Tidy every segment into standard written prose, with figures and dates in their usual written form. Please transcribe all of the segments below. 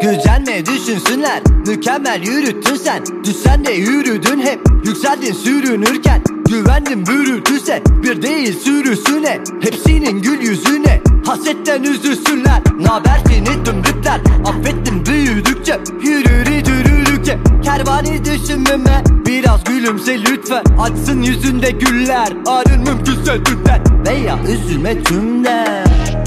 Gücenme düşünsünler, mükemmel yürüttün sen. Düşsen de yürüdün hep, yükseldin sürünürken. Güvendim bürütüse, bir değil sürüsüne. Hepsinin gül yüzüne, hasetten üzülsünler. Nabersini tümrükler, affettim büyüdükçe. Yürür yürürlükçe, kervani düşünmeme. Biraz gülümse lütfen, açsın yüzünde güller. Arın mümkünse tümden, veya üzülme tümden.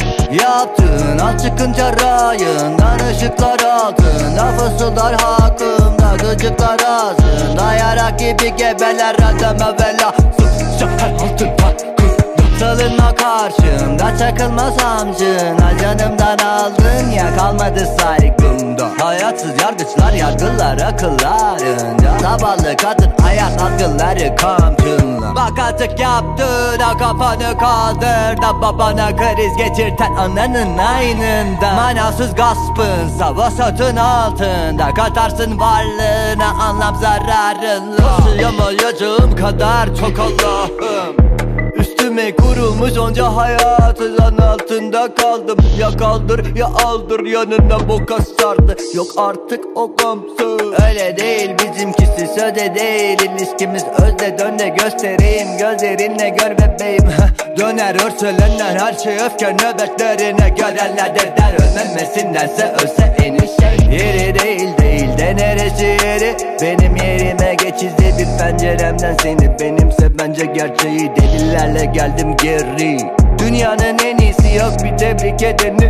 Yaptığın al çıkınca rayından, ışıklar altında fısıldar hakkımda, gıcıklar ağzında. Yarak gibi gebeler adama bela. Şahar altın hakkım, salınma karşımda, çakılmaz amcın. Canımdan aldın ya, kalmadı saygımda. Hayatsız yargıçlar yargılar akıllarınca. Zavallı kadın hayat algıları kamçınla. Bak artık yaptığına kafanı kaldır da, babana kriz geçirten ananın aynında. Manasız gaspın vasatın altında, katarsın varlığına anlam zararınla. Taşıyamayacağım kadar çok Allah'ım. Üstüme kurulmuş onca hayatı, zan altında kaldım. Ya kaldır ya aldır, yanına boka sardı. Yok artık o gamsız. Öyle değil bizimkisi, söze değil ilişkimiz. Özde dön de göstereyim, gözlerinle gör bebeğim. Döner örselenler her şey öfke nöbetlerine. Görenler der ölmemesindense ölse en iyi şey. Yeri değil de neresi yeri? Benim yerime geç, izle bir penceremden seni. Benimse bence gerçeği, delillerle geldim geri. Dünyanın en iyisi, yok bir tebrik edeni.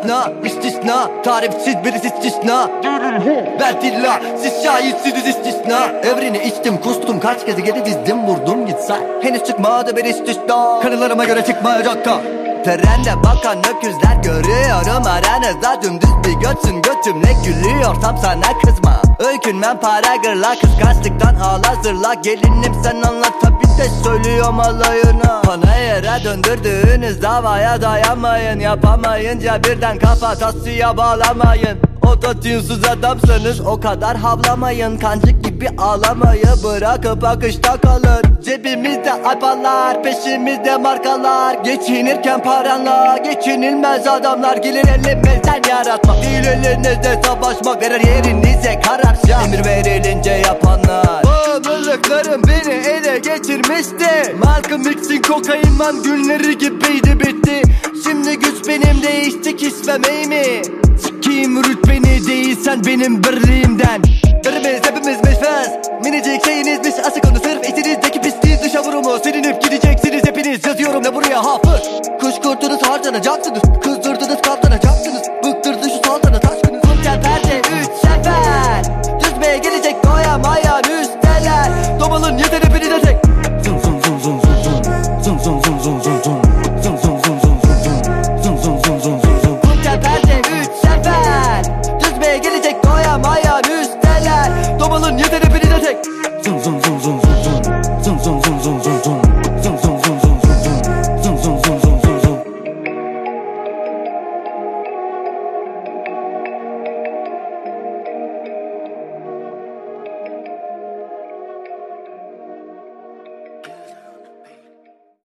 İstisna, tarifsiz bir istisna. Beltilla, siz şahitsiniz istisna. Evreni içtim kustum, kaç kez geri dizdim vurdum gitsen. Henüz çıkmadı bir istisna, kanılarıma göre çıkmayacak da. Trende bakan öküzler görüyorum aranızda. Dümdüz bir götsün, götümle gülüyorsam sana kızma. Öykünmem para gırla, kıskançlıktan ağla zırla. Gelinim sen anlat tabi de söylüyorum alayına. Panayır'a döndürdüğünüz davaya dayanmayın. Yapamayınca birden kafa tasıya bağlamayın. Ototunesuz adamsanız o kadar havlamayın. Kancık gibi ağlamayı bırakıp akışta kalın. Cebimizde alpalar, peşimizde markalar. Geçinirken paranla geçinilmez adamlar. Gelir elimizden yaratmak, değil elinizde savaşmak. Verir yerinize kararca, emir verilince yapanlar. Bağımlılıklarım beni ele geçirmişti. Malcolm X'in kokain man günleri gibiydi, bitti. Şimdi güç benim, değiştik istemey mi? Sikiyim rütbeni değil, sen benim birliğimden. Birimiz hepimiz meşfez, minicik şeyinizmiş. Asık onu sırf içinizdeki pisliği dışa vurumu. Silinip gideceksiniz hepiniz, yazıyorum ne buraya hafız. Kuş kurtunuz harcanacaksınız. Kız